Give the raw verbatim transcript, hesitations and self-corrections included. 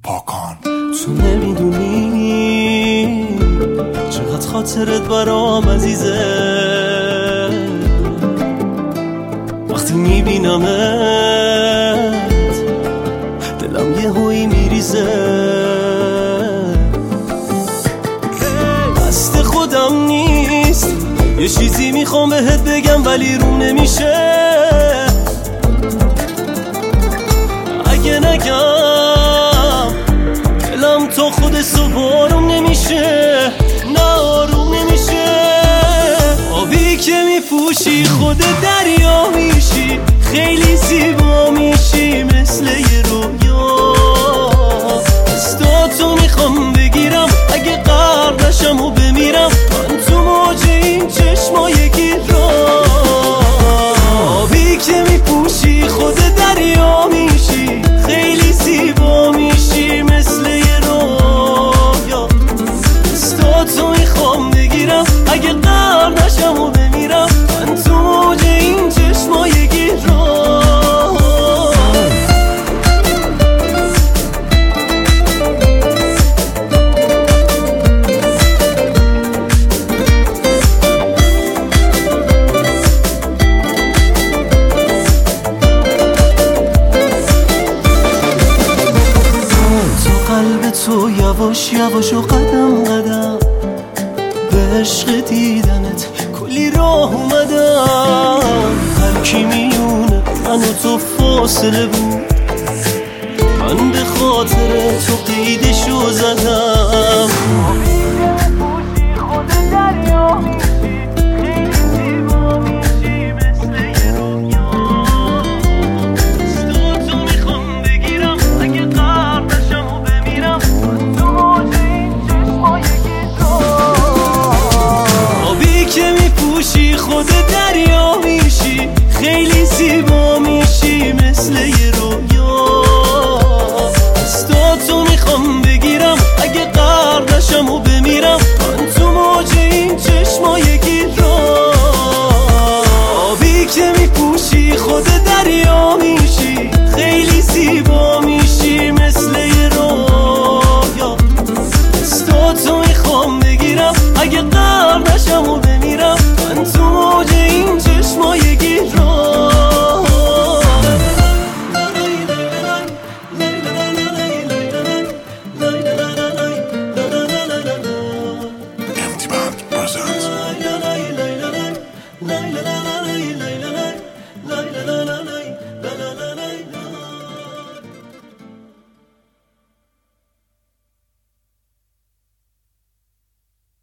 پاکان. تو نمیدونی چقدر خاطرت برام عزیزه، وقتی میبینمت دلم یه هوی میریزه. دست خودم نیست، یه چیزی میخوام بهت بگم ولی روم نمیشه. اگه نگم دلم تو خود سوارم نمیشه، نه آروم نمیشه. آبی که میپوشی خود دریا میشی، خیلی زیبا میشی مثل یه رویا. دستاتو میخوام بگیرم اگه غرق نشم و بمیرم، من تو موج این چشمای گیرا. آبی که میپوشی خود دریا میشی، خیلی زیبا میشی مثل یه رویا. دستاتو میخوام بگیرم اگه غرق نشم و بمیرم، من تو موج این چشمای گیرا. قلب تو یواش یواش و قدم قدم به عشق دیدنت کلی راه اومدم. هر کی میونه من و تو فاصله بود، من به خاطر تو قیدشو زدم.